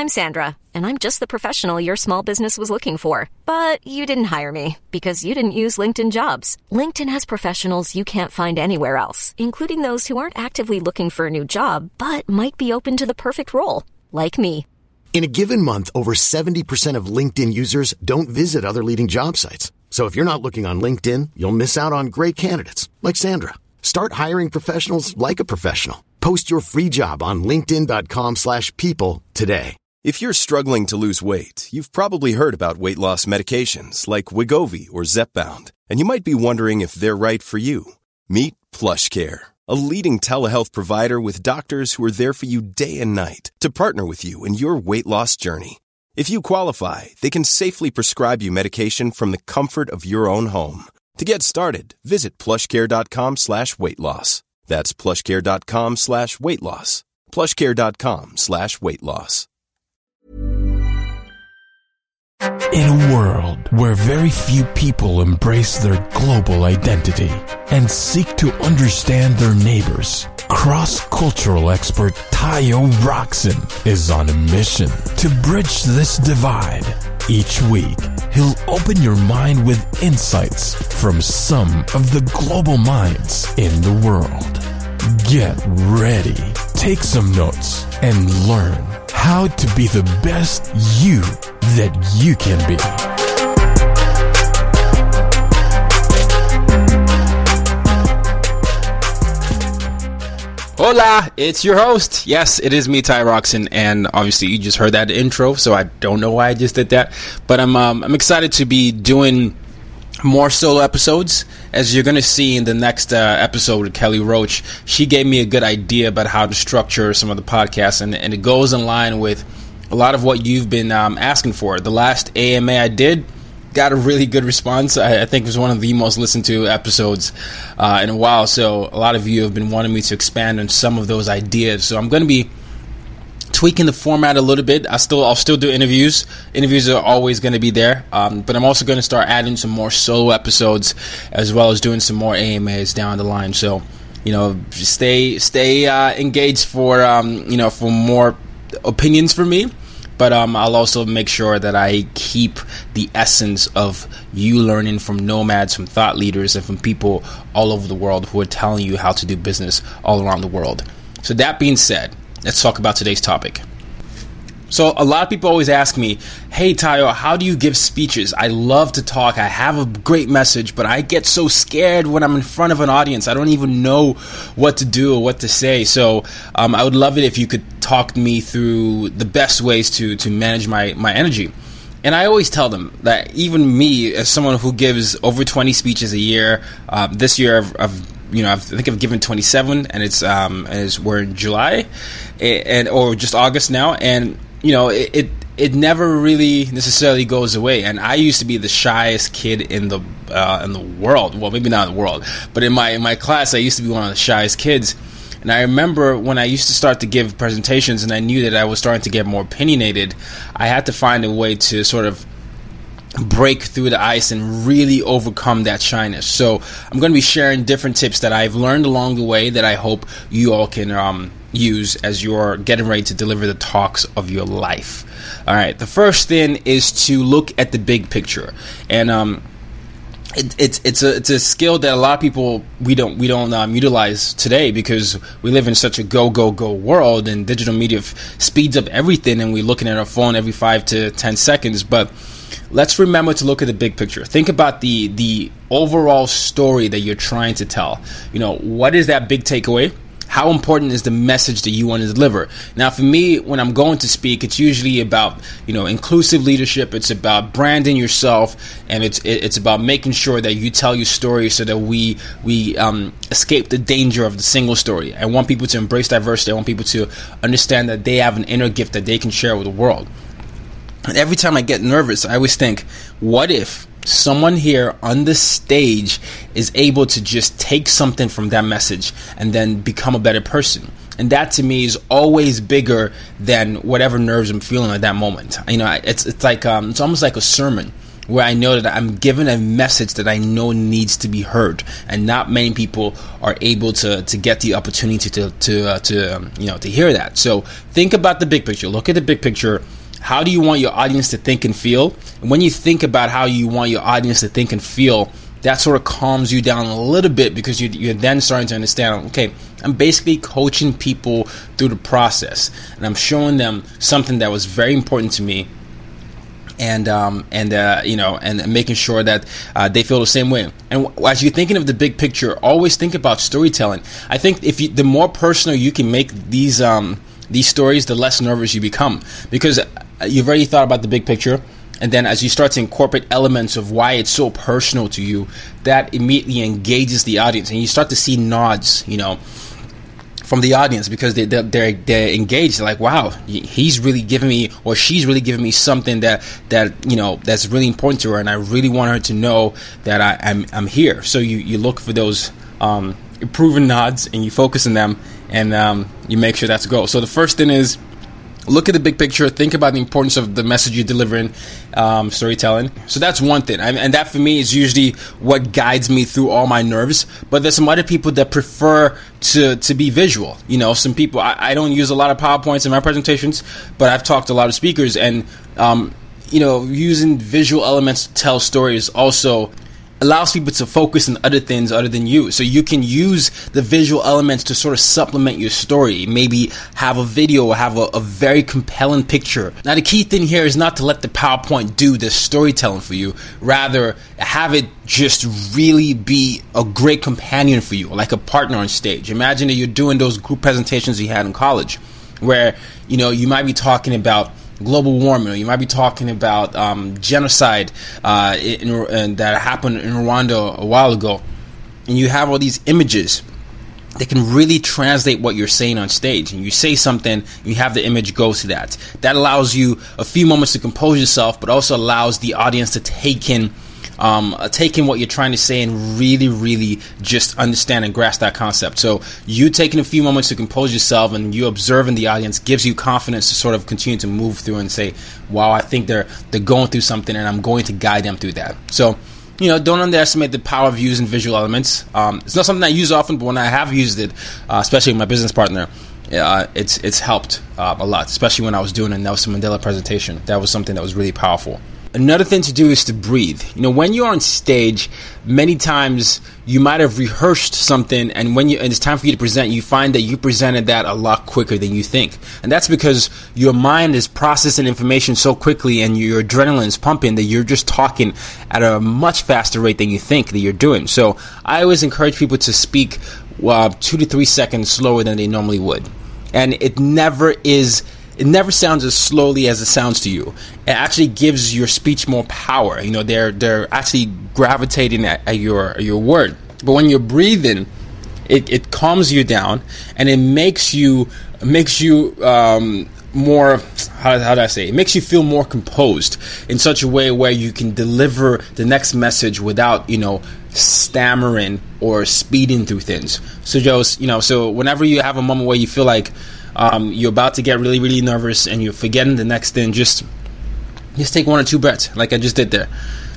I'm Sandra, and I'm just the professional your small business was looking for. But you didn't hire me because you didn't use LinkedIn Jobs. LinkedIn has professionals you can't find anywhere else, including those who aren't actively looking for a new job, but might be open to the perfect role, like me. In a given month, over 70% of LinkedIn users don't visit other leading job sites. So if you're not looking on LinkedIn, you'll miss out on great candidates like Sandra. Start hiring professionals like a professional. Post your free job on linkedin.com/people today. If you're struggling to lose weight, you've probably heard about weight loss medications like Wegovy or Zepbound, and you might be wondering if they're right for you. Meet PlushCare, a leading telehealth provider with doctors who are there for you day and night to partner with you in your weight loss journey. If you qualify, they can safely prescribe you medication from the comfort of your own home. To get started, visit plushcare.com/weight-loss. That's plushcare.com/weight-loss. plushcare.com/weight-loss. In a world where very few people embrace their global identity and seek to understand their neighbors, cross-cultural expert Tayo Rockson is on a mission to bridge this divide. Each week, he'll open your mind with insights from some of the global minds in the world. Get ready, take some notes, and learn how to be the best you that you can be. Hola, it's your host. Yes, it is me, Ty Roxon, and obviously you just heard that intro, so I don't know why I just did that, but I'm excited to be doing more solo episodes. As you're going to see in the next episode with Kelly Roach, she gave me a good idea about how to structure some of the podcasts, and it goes in line with a lot of what you've been asking for. The last AMA I did got a really good response. I think it was one of the most listened to episodes in a while, so a lot of you have been wanting me to expand on some of those ideas. So I'm going to be tweaking the format a little bit. I'll still do interviews. Interviews are always going to be there, but I'm also going to start adding some more solo episodes as well as doing some more AMAs down the line. So, stay engaged for for more opinions from me. But I'll also make sure that I keep the essence of you learning from nomads, from thought leaders, and from people all over the world who are telling you how to do business all around the world. So that being said, let's talk about today's topic. So a lot of people always ask me, hey, Tayo, how do you give speeches? I love to talk. I have a great message, but I get so scared when I'm in front of an audience. I don't even know what to do or what to say. So I would love it if you could talk me through the best ways to manage my energy. And I always tell them that even me, as someone who gives over 20 speeches a year, this year I think I've given 27, and we're in July, or just August now, and it never really necessarily goes away. And I used to be the shyest kid in the world. Well, maybe not in the world, but in my class, I used to be one of the shyest kids. And I remember when I used to start to give presentations, and I knew that I was starting to get more opinionated, I had to find a way to sort of break through the ice and really overcome that shyness. So I'm going to be sharing different tips that I've learned along the way that I hope you all can use as you're getting ready to deliver the talks of your life. All right, the first thing is to look at the big picture, and it's a skill that a lot of people we don't utilize today because we live in such a go world, and digital media speeds up everything, and we're looking at our phone every 5 to 10 seconds. But let's remember to look at the big picture. Think about the overall story that you're trying to tell. What is that big takeaway? How important is the message that you want to deliver? Now, for me, when I'm going to speak, it's usually about, inclusive leadership. It's about branding yourself, and it's about making sure that you tell your story so that we escape the danger of the single story. I want people to embrace diversity. I want people to understand that they have an inner gift that they can share with the world. And every time I get nervous, I always think, what if someone here on the stage is able to just take something from that message and then become a better person? And that to me is always bigger than whatever nerves I'm feeling at that moment. It's like it's almost like a sermon. where I know that I'm given a message that I know needs to be heard, and not many people are able to get the opportunity to hear that. So think about the big picture. Look at the big picture. How do you want your audience to think and feel? And when you think about how you want your audience to think and feel, that sort of calms you down a little bit, because you're then starting to understand, okay, I'm basically coaching people through the process, and I'm showing them something that was very important to me, and making sure that they feel the same way. And as you're thinking of the big picture, always think about storytelling. I think the more personal you can make these stories, the less nervous you become, because you've already thought about the big picture. And then as you start to incorporate elements of why it's so personal to you, that immediately engages the audience, and you start to see nods, from the audience, because they're engaged. They're like, wow, he's really giving me, or she's really giving me something that's really important to her, and I really want her to know that I'm here. So you look for those proven nods, and you focus on them, and you make sure that's a goal. So the first thing is, look at the big picture. Think about the importance of the message you're delivering, storytelling. So that's one thing. And that for me is usually what guides me through all my nerves. But there's some other people that prefer to be visual. Some people, I don't use a lot of PowerPoints in my presentations, but I've talked to a lot of speakers. And, using visual elements to tell stories also allows people to focus on other things other than you. So you can use the visual elements to sort of supplement your story. Maybe have a video or have a very compelling picture. Now, the key thing here is not to let the PowerPoint do the storytelling for you. Rather, have it just really be a great companion for you, like a partner on stage. Imagine that you're doing those group presentations you had in college, where, you might be talking about global warming, or you might be talking about genocide that happened in Rwanda a while ago, and you have all these images that can really translate what you're saying on stage. And you say something, you have the image go to that. That allows you a few moments to compose yourself, but also allows the audience to take in what you're trying to say and really, really just understand and grasp that concept. So you taking a few moments to compose yourself and you observing the audience gives you confidence to sort of continue to move through and say, wow, I think they're going through something, and I'm going to guide them through that. So, don't underestimate the power of using visual elements. It's not something I use often, but when I have used it, especially with my business partner, it's helped a lot, especially when I was doing a Nelson Mandela presentation. That was something that was really powerful. Another thing to do is to breathe. When you're on stage, many times you might have rehearsed something, and when it's time for you to present, you find that you presented that a lot quicker than you think. And that's because your mind is processing information so quickly, and your adrenaline is pumping, that you're just talking at a much faster rate than you think that you're doing. So I always encourage people to speak 2 to 3 seconds slower than they normally would. And it never sounds as slowly as it sounds to you. It actually gives your speech more power. They're actually gravitating at your word. But when you're breathing, it calms you down, and it makes you more, how do I say? It makes you feel more composed in such a way where you can deliver the next message without, stammering or speeding through things. So so whenever you have a moment where you feel like you're about to get really, really nervous and you're forgetting the next thing, just take 1 or 2 breaths, like I just did there.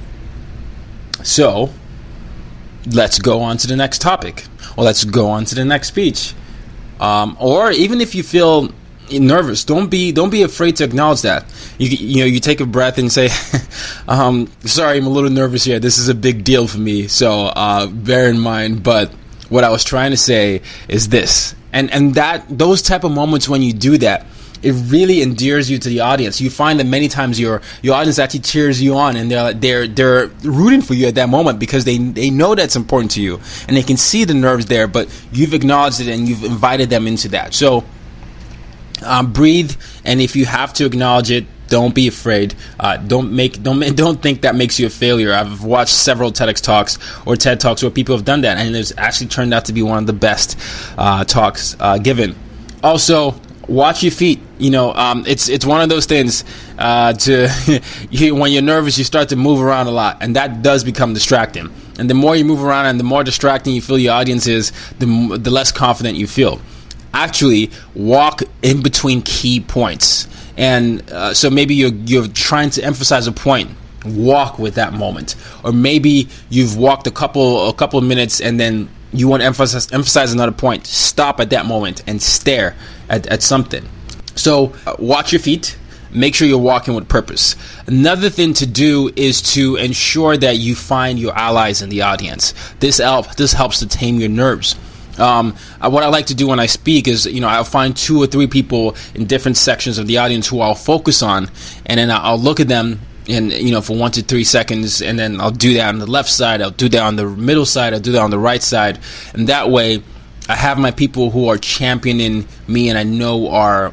So let's go on to the next topic, or let's go on to the next speech. Or even if you feel nervous, don't be afraid to acknowledge that. You take a breath and say, sorry, I'm a little nervous here. This is a big deal for me, so bear in mind. But what I was trying to say is this. And those type of moments when you do that, it really endears you to the audience. You find that many times your audience actually cheers you on, and they're rooting for you at that moment, because they know that's important to you, and they can see the nerves there, but you've acknowledged it and you've invited them into that. So breathe, and if you have to acknowledge it, don't be afraid. Don't think that makes you a failure. I've watched several TEDx talks or TED talks where people have done that, and it's actually turned out to be one of the best talks given. Also, watch your feet. It's one of those things. When you're nervous, you start to move around a lot, and that does become distracting. And the more you move around, and the more distracting you feel your audience is, the less confident you feel. Actually, walk in between key points. And so maybe you're trying to emphasize a point walk with that moment. Or maybe you've walked a couple of minutes and then you want to emphasize another point. Stop at that moment and stare at something. So watch your feet. Make sure you're walking with purpose. Another thing to do is to ensure that you find your allies in the audience. This helps to tame your nerves. What I like to do when I speak is, I'll find 2 or 3 people in different sections of the audience who I'll focus on, and then I'll look at them and, for 1 to 3 seconds, and then I'll do that on the left side, I'll do that on the middle side, I'll do that on the right side, and that way I have my people who are championing me and I know are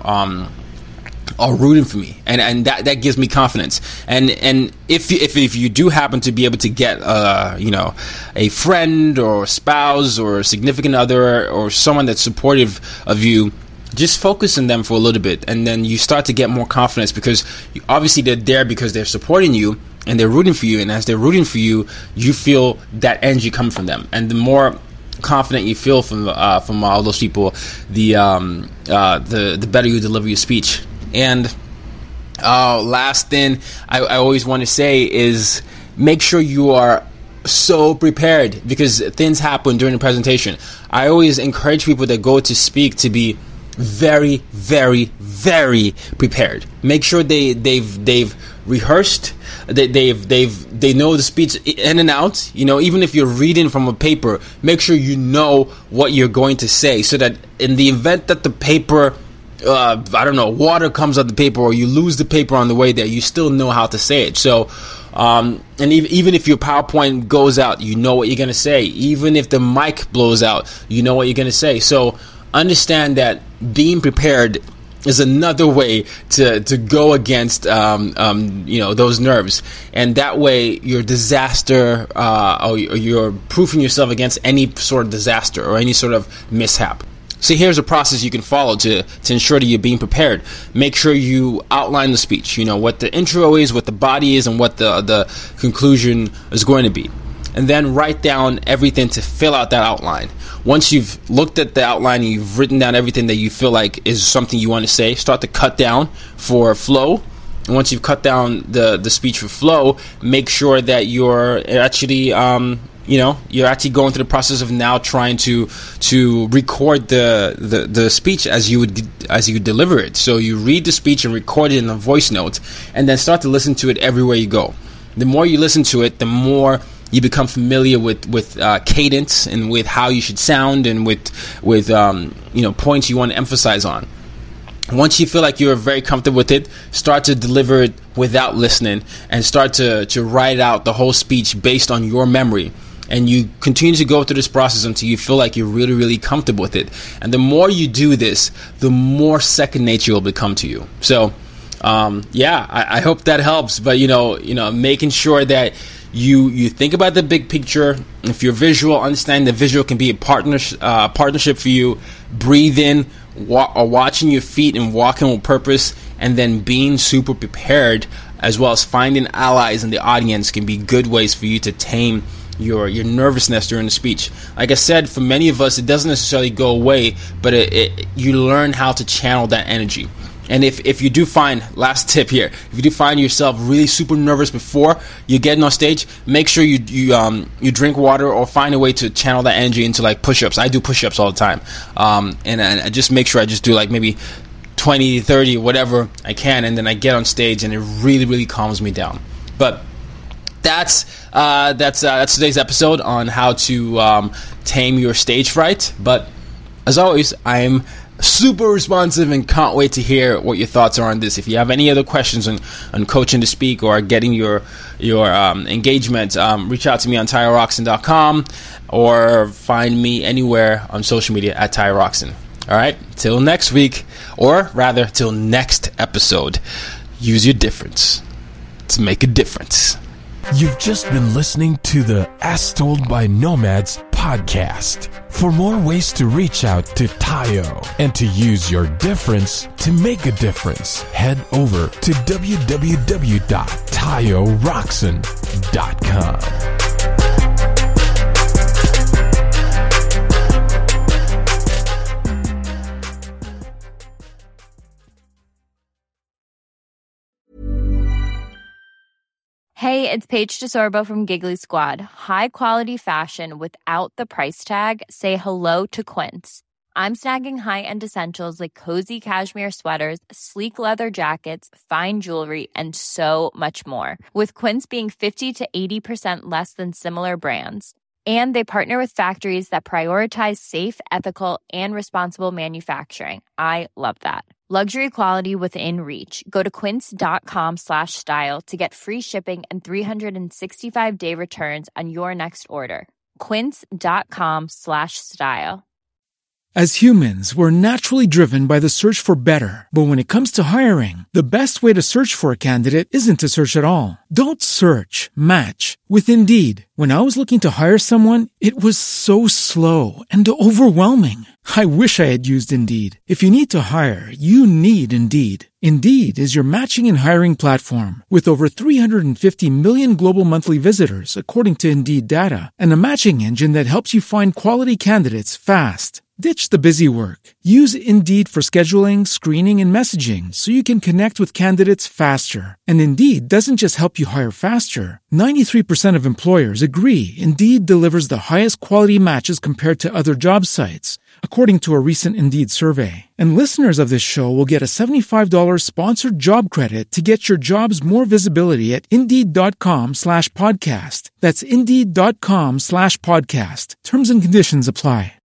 rooting for me, and that gives me confidence. And if you do happen to be able to get a friend or a spouse or a significant other or someone that's supportive of you, just focus on them for a little bit, and then you start to get more confidence, because obviously they're there because they're supporting you and they're rooting for you, and as they're rooting for you, you feel that energy come from them, and the more confident you feel from all those people, the better you deliver your speech. And last thing I always want to say is make sure you are so prepared, because things happen during the presentation. I always encourage people that go to speak to be very, very, very prepared. Make sure they've rehearsed, they know the speech in and out. Even if you're reading from a paper, make sure you know what you're going to say, so that in the event that the paper water comes on the paper, or you lose the paper on the way there, you still know how to say it. So, and even if your PowerPoint goes out, you know what you're going to say. Even if the mic blows out, you know what you're going to say. So understand that being prepared is another way to go against those nerves, and that way your disaster or you're proofing yourself against any sort of disaster or any sort of mishap. So here's a process you can follow to ensure that you're being prepared. Make sure you outline the speech, what the intro is, what the body is, and what the conclusion is going to be. And then write down everything to fill out that outline. Once you've looked at the outline and you've written down everything that you feel like is something you want to say, start to cut down for flow. And once you've cut down the speech for flow, make sure that you're actually you're actually going through the process of now trying to record the speech as you deliver it. So you read the speech and record it in a voice note, and then start to listen to it everywhere you go. The more you listen to it, the more you become familiar with cadence and with how you should sound, and with points you want to emphasize on. Once you feel like you're very comfortable with it, start to deliver it without listening, and start to write out the whole speech based on your memory. And you continue to go through this process until you feel like you're really, really comfortable with it. And the more you do this, the more second nature will become to you. So, I hope that helps. But, making sure that you think about the big picture. If you're visual, understand the visual can be a partnership for you. Breathe in, watching your feet and walking with purpose, and then being super prepared, as well as finding allies in the audience, can be good ways for you to tame your nervousness during the speech. Like I said, for many of us, it doesn't necessarily go away, but you learn how to channel that energy. And if you do find, last tip here, if you do find yourself really super nervous before you get on stage, make sure you drink water, or find a way to channel that energy into like push-ups. I do push-ups all the time, and I just make sure I just do like maybe 20, 30, whatever I can, and then I get on stage, and it really, really calms me down. But that's today's episode on how to tame your stage fright. But as always, I'm super responsive and can't wait to hear what your thoughts are on this. If you have any other questions on coaching to speak or getting your engagement, reach out to me on TyroRoxon.com, or find me anywhere on social media at TyroRoxon. All right, till next week, or rather till next episode, use your difference to make a difference. You've just been listening to the As Told by Nomads podcast. For more ways to reach out to Tayo and to use your difference to make a difference, head over to www.TyroRoxon.com. Hey, it's Paige DeSorbo from Giggly Squad. High quality fashion without the price tag. Say hello to Quince. I'm snagging high-end essentials like cozy cashmere sweaters, sleek leather jackets, fine jewelry, and so much more. With Quince being 50 to 80% less than similar brands. And they partner with factories that prioritize safe, ethical, and responsible manufacturing. I love that. Luxury quality within reach. Go to quince.com/style to get free shipping and 365-day returns on your next order. Quince.com/style. As humans, we're naturally driven by the search for better. But when it comes to hiring, the best way to search for a candidate isn't to search at all. Don't search, match with Indeed. When I was looking to hire someone, it was so slow and overwhelming. I wish I had used Indeed. If you need to hire, you need Indeed. Indeed is your matching and hiring platform with over 350 million global monthly visitors, according to Indeed data, and a matching engine that helps you find quality candidates fast. Ditch the busy work. Use Indeed for scheduling, screening, and messaging so you can connect with candidates faster. And Indeed doesn't just help you hire faster. 93% of employers agree Indeed delivers the highest quality matches compared to other job sites, according to a recent Indeed survey. And listeners of this show will get a $75 sponsored job credit to get your jobs more visibility at Indeed.com/podcast. That's Indeed.com/podcast. Terms and conditions apply.